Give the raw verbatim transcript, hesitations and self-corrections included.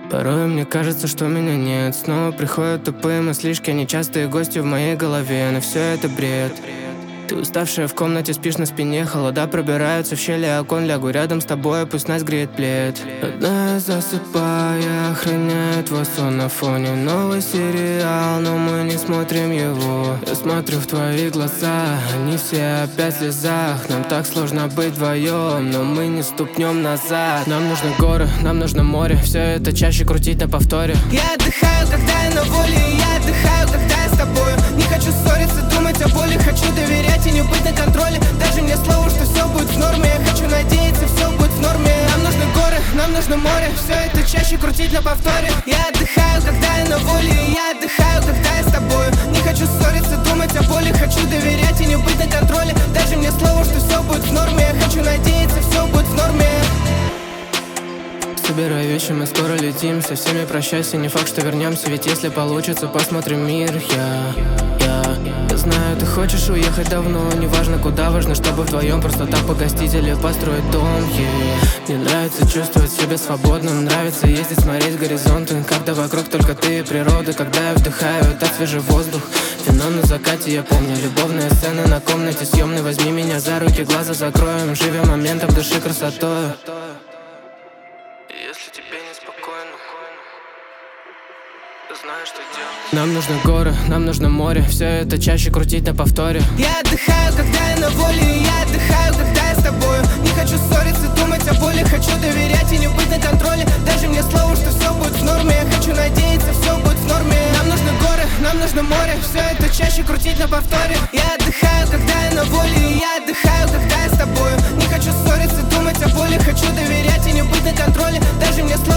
Порой мне кажется, что меня нет. Снова приходят тупые мыслишки, нечастые гости в моей голове. Но все это бред. Ты уставшая в комнате, спишь на спине. Холода пробираются в щели окон. Лягу рядом с тобой, пусть нас греет плед. Одна засыпая, охраняет твой сон на фоне. Новый сериал, но мы не смотрим его. Я смотрю в твои глаза, они все опять в слезах. Нам так сложно быть вдвоем, но мы не ступнем назад. Нам нужны горы, нам нужно море. Все это чаще крутить на повторе. Я отдыхаю, когда я на воле, и я отдыхаю, когда я с тобою. Не хочу ссориться, думать о боли. Хочу доверять и не быть на контроле. Даже мне слово, что все будет в норме. Я хочу надеяться, все будет в норме. Нам нужны горы, нам нужно море. Все это чаще крутить на повторе. Я отдыхаю, когда я на воле, и я отдыхаю, когда я с тобою. Не хочу ссориться, думать о боли. Хочу доверять и не быть на контроле. Даже мне слово, что все будет в норме. Я хочу надеяться, все будет в норме. Собирай вещи, мы скоро летим. Со всеми прощайся, не факт, что вернемся. Ведь если получится, посмотрим мир. Я, я, я знаю, ты хочешь уехать давно. Неважно куда, важно, чтобы вдвоем просто так погостить или построить дом. Yeah. Мне нравится чувствовать себя свободным. Нравится ездить, смотреть горизонты. Когда вокруг только ты и природа. Когда я вдыхаю этот свежий воздух. Вино на закате, я помню. Любовные сцены на комнате съемной. Возьми меня за руки, глаза закроем. Живем моментом, дыши красотой. Если тебе неспокойно, ты знаешь, что делать. Нам нужны горы, нам нужно море. Все это чаще крутить на повторе. Я отдыхаю, когда я на воле, и я отдыхаю, когда я с тобою. Не хочу ссориться, думать о боли. Хочу доверять и не быть на контроле. Даже мне слово, что все будет в норме. Я хочу надеяться, все будет в норме. Нам нужны горы, нам нужно море. Все это чаще крутить на повторе. Я отдыхаю, когда я на воле, и я отдыхаю, когда я с тобою. Не хочу ссориться, думать о боли. Хочу доверять и не быть на контроле. Даже мне